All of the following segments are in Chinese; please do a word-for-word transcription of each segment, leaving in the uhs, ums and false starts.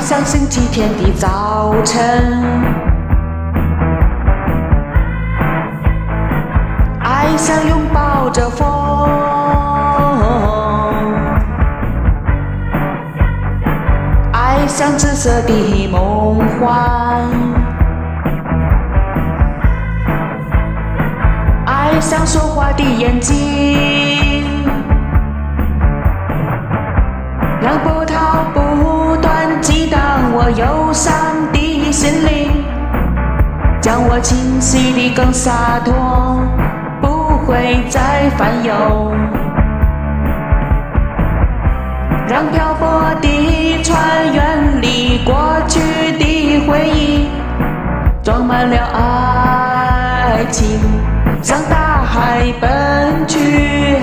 像星期天的早晨，爱像拥抱着风，爱像紫色的梦幻，爱像说话的眼睛，让波涛不断激荡我忧伤的心灵，将我清晰的更洒脱，不会再翻涌。让漂泊的船远离过去的回忆，装满了爱情，向大海奔去。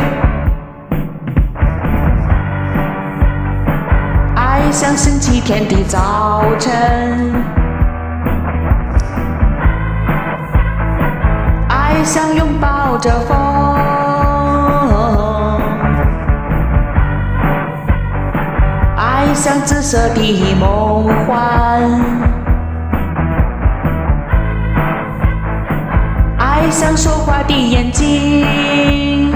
爱像星期天的早晨，爱像拥抱着风，爱像紫色的梦幻，爱像说话的眼睛，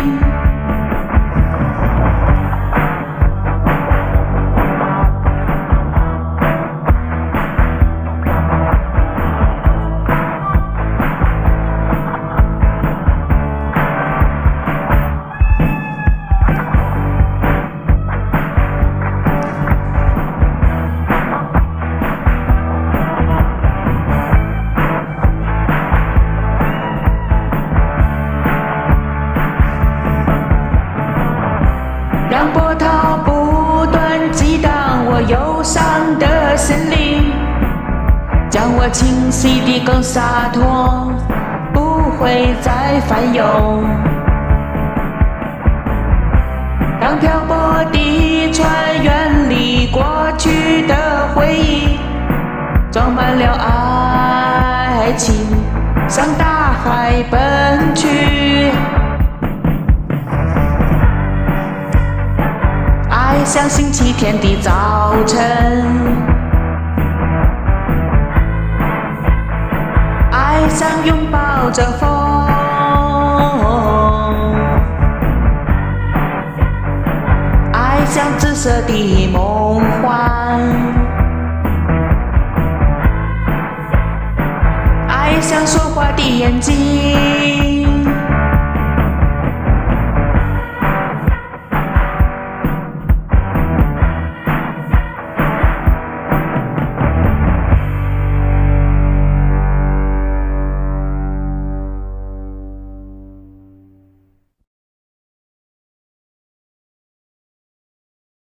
让波涛不断激荡我忧伤的心灵，将我清晰的更洒脱，不会再翻涌。让漂泊的船远离过去的回忆，装满了爱情，向大海奔去。爱像星期天的早晨，爱像拥抱着风，爱像紫色的梦幻，爱像说话的眼睛。